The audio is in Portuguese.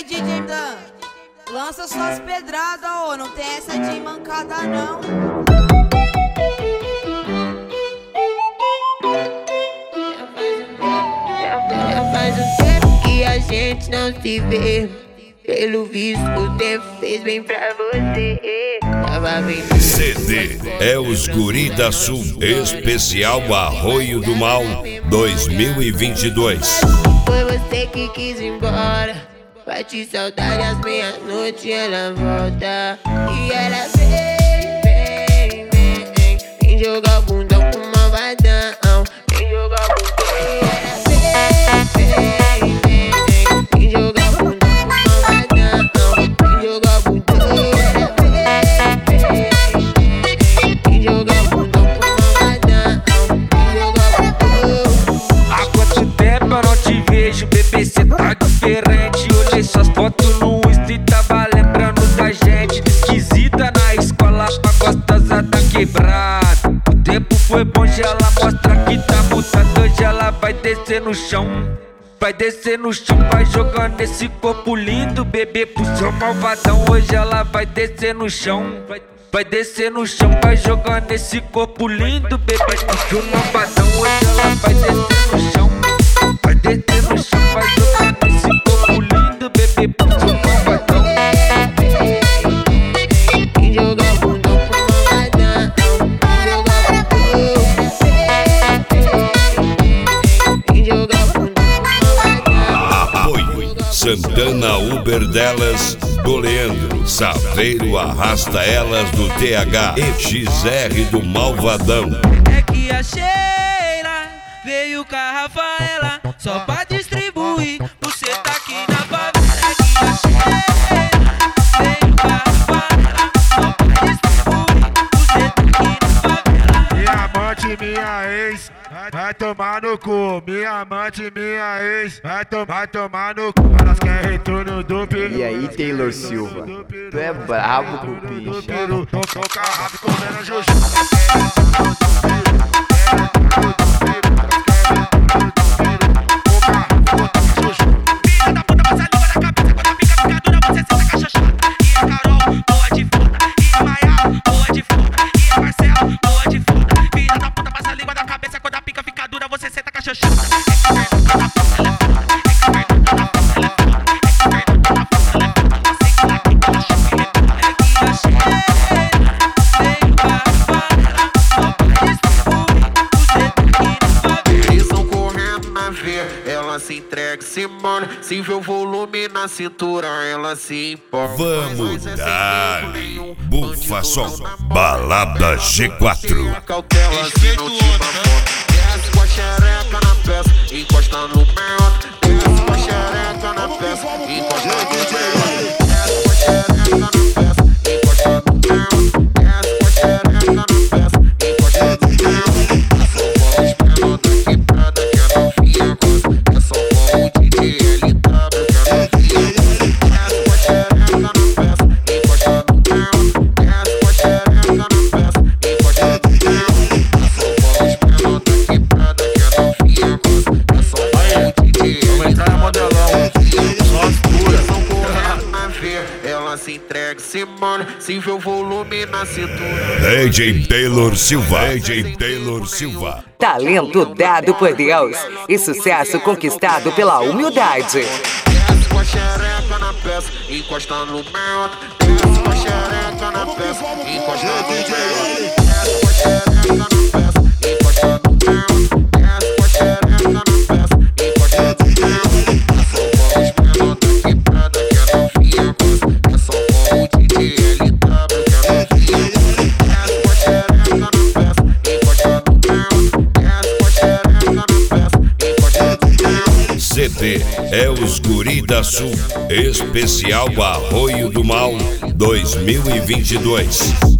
aí, DJ Dan, lança suas pedradas, ô, não tem essa de mancada não. Já faz um tempo que a gente não se vê. Pelo visto o tempo fez bem pra você. CD é os Guri da Sul, especial Arroio do Mal 2022. Foi você que quis ir embora, bate saudade às meia-noite ela volta. E ela vem jogar o bundão com malvadão. Vem jogar o bundão. E ela vem jogar o bundão com malvadão. Vem jogar o bundão. E ela vem jogar o bundão com malvadão. Vem jogar o bundão. Há quanto tempo eu não te vejo, bebê, cê tá diferente. Olhei suas fotos no Insta e tava lembrando da gente. De esquisita na escola, pra gostosa da quebrada. O tempo foi bom, já ela mostra que tá mudada. Hoje ela vai descer no chão. Vai descer no chão, vai jogando esse corpo lindo, bebê, pro seu malvadão. Hoje ela vai descer no chão. Vai descer no chão, vai jogando esse corpo lindo, bebê, pro seu malvadão. Hoje ela vai descer no chão. Vai descer no chão, vai jogando esse corpo lindo, bebê, pro seu malvadão. Vem jogar o bundão com malvadão. Vem jogar o bundão. Vem jogar o bundão com malvadão. Apoio Santana Uber delas, do Leandro, Saveiro Arrasta Elas do TH e XR do Malvadão. É que a Sheila veio com a Rafaela só pra distribuir. Você tá aqui na favela. É que a Sheila veio com a Rafaela só pra distribuir. Você tá aqui na favela. Minha amante, minha ex, vai tomar no cu. Minha amante, minha ex, vai tomar no cu. Elas querem retorno do peru. E aí, Taylor Silva, tu é brabo com o bicho. Tô carrado comendo juju. Ela se entrega, se molha, se vê o volume na cintura, ela se importa. Vamos dar Bufa Som, Balada G4. Cautela, se não te mamou. Desce com a xereca na peça, encosta no mel. Desce com a xereca na peça, encosta no mel. Desce com a xereca na peça, encosta no mel. Desce com a xereca na peça, encosta no mel. São bolas menor da quebrada que a novinha gosta. É só bom o DJ LW que a novinha gosta. Desce com a xereca na peça, encosta no mel. Desce com a xereca na peça, encosta no mel. São bolas menor da quebrada que a novinha gosta. É só bom o DJ LW. Ela se entrega, se molha, se vê o volume na cintura. DJ Taylor Silva. DJ Taylor Silva. Talento dado por Deus e sucesso conquistado pela humildade. Desce com a xereca na peça, encosta no mel. Desce com a xereca na peça, encosta no mel. Desce com a xereca na peça, encosta no mel. Desce com a xereca na peça, encosta no mel. São bolas menor da quebrada que a novinha gosta. É só bom o DJ LW que a novinha gosta. Desce com a xereca na peça, encosta no mel. Desce com a xereca na peça, encosta no mel. CD é os Guri da Sul, especial Arroio do Mal 2022.